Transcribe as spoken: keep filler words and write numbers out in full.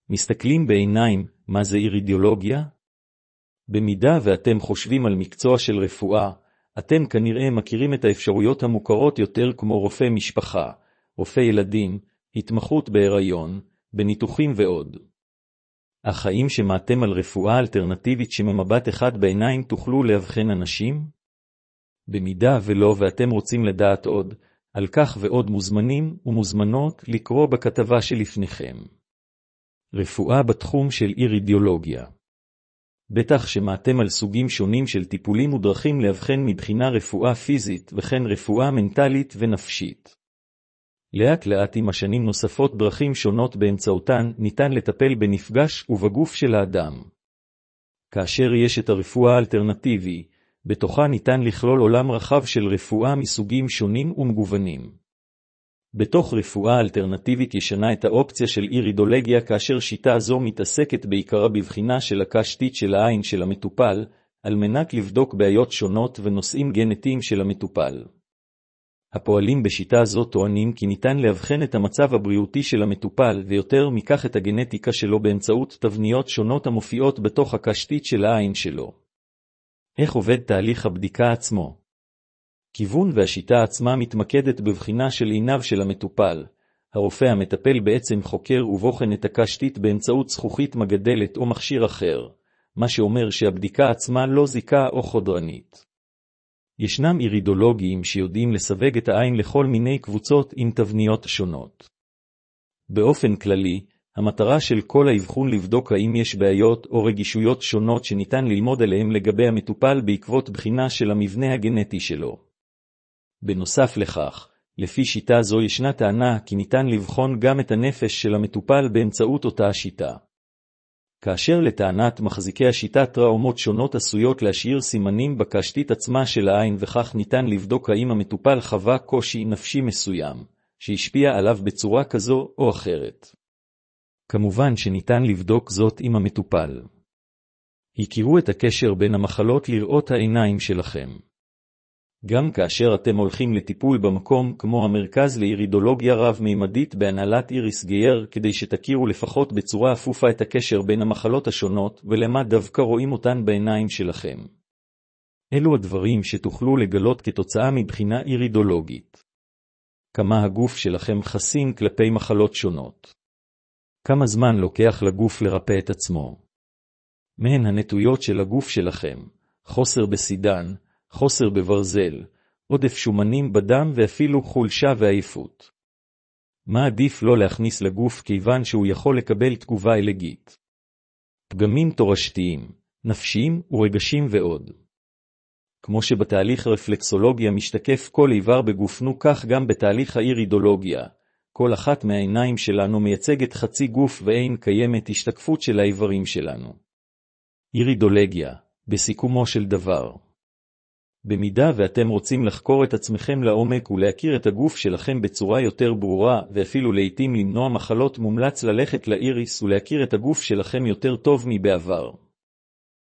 מסתכלים בעיניים, מה זה אירידיאולוגיה? במידה ואתם חושבים על מקצוע של רפואה, אתם כנראה מכירים את האפשרויות המוכרות יותר כמו רופא משפחה, רופא ילדים, התמחות בהיריון, בניתוחים ועוד. אך האם שמעתם על רפואה אלטרנטיבית שממבט אחד בעיניים תוכלו להבחן אנשים? במידה ולא ואתם רוצים לדעת עוד, על כך ועוד מוזמנים ומוזמנות לקרוא בכתבה שלפניכם. רפואה בתחום של אירידיאולוגיה. בטח שמעתם על סוגים שונים של טיפולים ודרכים להבחן מבחינה רפואה פיזית וכן רפואה מנטלית ונפשית. לאט לאט עם השנים נוספות דרכים שונות באמצעותן ניתן לטפל בנפגש ובגוף של האדם. כאשר יש את הרפואה האלטרנטיבי, בתוכה ניתן לכלול עולם רחב של רפואה מסוגים שונים ומגוונים. בתוך רפואה אלטרנטיבית ישנה את האופציה של אירידולוגיה כאשר שיטה זו מתעסקת בעיקרה בבחינה של הקשתית של העין של המטופל, על מנת לבדוק בעיות שונות ונושאים גנטיים של המטופל. הפועלים בשיטה זו טוענים כי ניתן להבחן את המצב הבריאותי של המטופל ויותר מכך את הגנטיקה שלו באמצעות תבניות שונות המופיעות בתוך הקשתית של העין שלו. איך עובד תהליך הבדיקה עצמו? כיוון והשיטה עצמה מתמקדת בבחינה של עיניו של המטופל. הרופא המטפל בעצם חוקר ובוחן את הקשתית באמצעות זכוכית מגדלת או מכשיר אחר, מה שאומר שהבדיקה עצמה לא זיקה או חודרנית. ישנם אירידולוגים שיודעים לסווג את העין לכל מיני קבוצות עם תבניות שונות. באופן כללי, המטרה של כל האבחון לבדוק האם יש בעיות או רגישויות שונות שניתן ללמוד עליהם לגבי המטופל בעקבות בחינה של המבנה הגנטי שלו. בנוסף לכך, לפי שיטה זו ישנה טענה כי ניתן לבחון גם את הנפש של המטופל באמצעות אותה השיטה. כאשר לטענת מחזיקי השיטה טראומות שונות עשויות להשאיר סימנים בקשתית עצמה של העין וכך ניתן לבדוק האם המטופל חווה קושי נפשי מסוים, שהשפיע עליו בצורה כזו או אחרת. כמובן שניתן לבדוק זאת עם המטופל. הכירו את הקשר בין המחלות לראות העיניים שלכם. גם כאשר אתם הולכים לטיפול במקום כמו המרכז לאירידולוגיה רב-מימדית בהנהלת איריס גייר כדי שתכירו לפחות בצורה אפופה את הקשר בין המחלות השונות ולמה דווקא רואים אותן בעיניים שלכם. אלו הדברים שתוכלו לגלות כתוצאה מבחינה אירידולוגית. כמה הגוף שלכם חסין כלפי מחלות שונות. כמה זמן לוקח לגוף לרפא את עצמו. מהן הנטויות של הגוף שלכם, חוסר בסידן, חוסר בברזל, עודף שומנים בדם ואפילו חולשה ועייפות. מה עדיף לא להכניס לגוף כיוון שהוא יכול לקבל תגובה אלגית? פגמים תורשתיים, נפשיים ורגשים ועוד. כמו שבתהליך הרפלקסולוגיה משתקף כל איבר בגופנו כך גם בתהליך האירידולוגיה. כל אחת מהעיניים שלנו מייצגת חצי גוף ואין קיימת השתקפות של האיברים שלנו. אירידולוגיה, בסיכומו של דבר. במידה ואתם רוצים לחקור את עצמכם לעומק ולהכיר את הגוף שלכם בצורה יותר ברורה ואפילו לעתים למנוע מחלות מומלץ ללכת לאיריס ולהכיר את הגוף שלכם יותר טוב מבעבר.